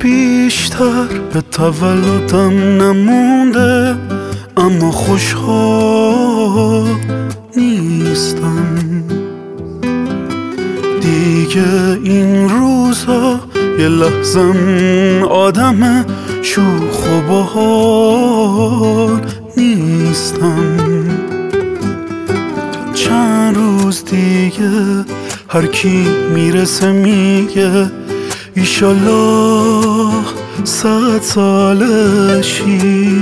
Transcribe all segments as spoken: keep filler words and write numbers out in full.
بیشتر به تولدم نمونده، اما خوشحال نیستم دیگه. این روزا یه لحظم آدم شوخ و باحال نیستم. چند روز دیگه هر کی میرسه میگه ایشالله صد سالشی،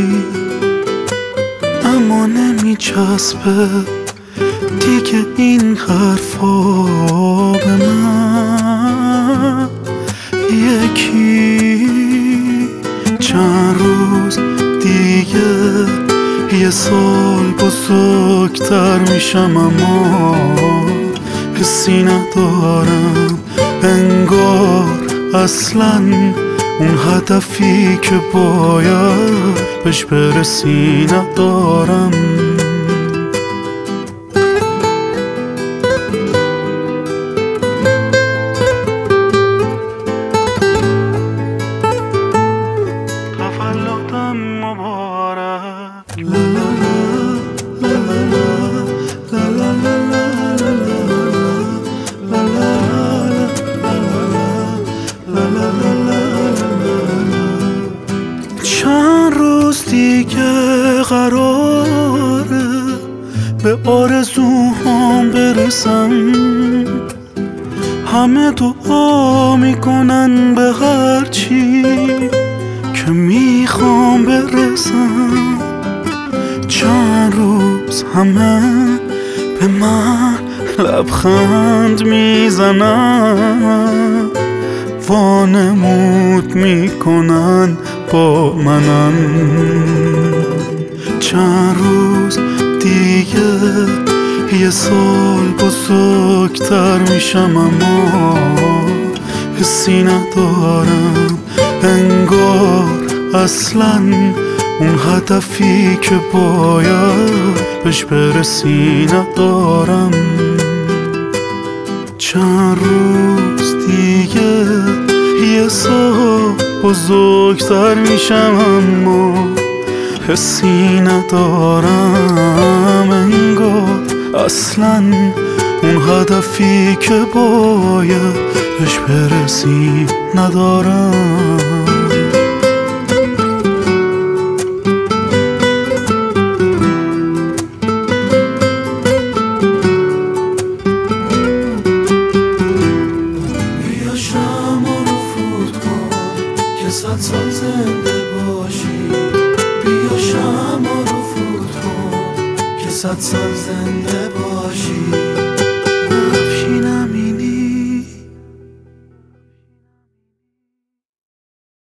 اما نمیچسبه دیگه این حرفا به من. یکی چند روز دیگه یه سال بزرگتر میشم، اما حسی ندارم انگار اصلاً اون هدفی که باید بهش برسی ندارم. تولدم مبارک. لا لا لا لا لا لا لا لا لا لا. چند روز دیگه قراره به آرزوهام برسم، همه دعا میکنن به هرچی که میخوام برسم. چند روز همه به من لبخند میزنن، وانمود میکنن با منم. چند روز دیگه یه سال بزرگتر میشم، اما حسی ندارم انگار اصلاً اون هدفی که باید بهش برسی ندارم. چند روز دیگه یه سال بزرگتر میشم، اما حسی ندارم انگار اصلاً اون هدفی که باید بهش برسی ندارم. صد سال زنده باشی، بیا شمع رو فوت کن که صد سال زنده باشی.